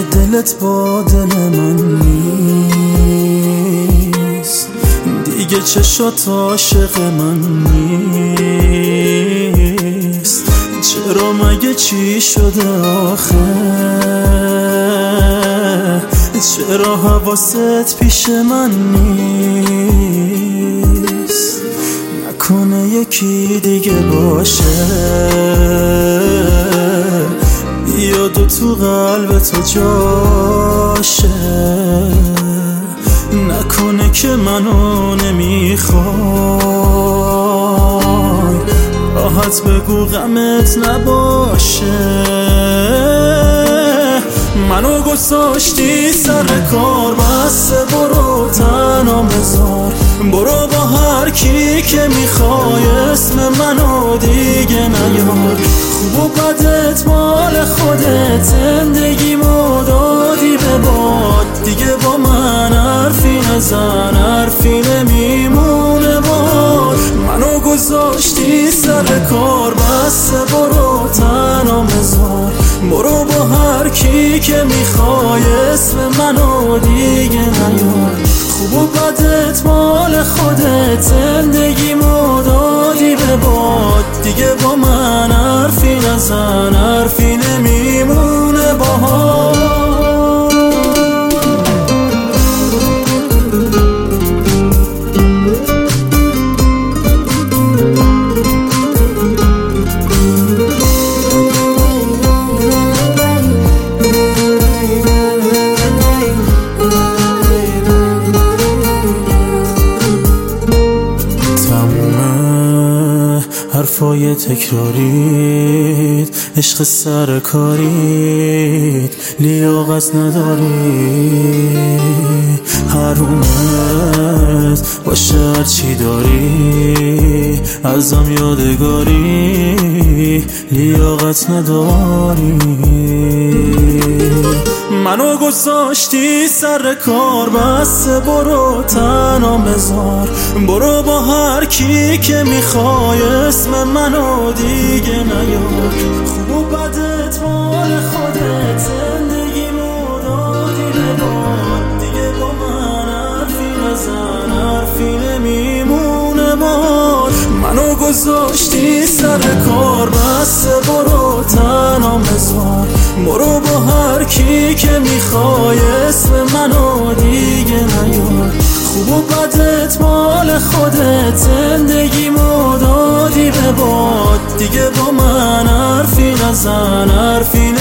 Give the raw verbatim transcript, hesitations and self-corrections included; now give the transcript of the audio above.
دلت با دل من نیست، دیگه چشات عاشق من نیست. چرا مگه چی شده آخه؟ چرا حواست پیش من نیست؟ نکنه یکی دیگه باشه یادو تو قلب تو جاشه. نکنه که منو نمیخوای، راحت بگو غمت نباشه. منو گذاشتی سر کار، بس برو تنها بذار. برو با هر کی که میخوای، اسم منو دیگه نیار. خوب و بدت مال خودت، زندگیمو دادی به باد. دیگه با من حرفی نزن، حرفی نمیمونه باد. منو گذاشتی سر کار، بس برو تنها بذار. برو با هر کی که میخوای، اسم منو دیگه نیار. خوب و بدت مال خودت، زندگیمو دادی به باد. دیگه با من حرفی نزن، حرفی نمیمونه باهات. حرفای تکرارید، عشق سرکارید، لیاقت نداری. حرومت باشه هرچی داری، ازم یادگاری، لیاقت نداری. منو گذاشتی سر کار، بس برو تنها بذار. برو با هر کی که میخوای، اسم منو دیگه نیار. خوب و بدت مال خودت، زندگیمو دادی به باد. دیگه با من حرفی نزن، حرفی نمیمونه باد. منو گذاشتی سر کار، بس برو تنها بذار. برو با هر کی که میخوای، اسم منو دیگه نیار. خوب و بدت مال خودت، زندگیمو دادی به باد. دیگه با من حرفی نزن، حرفی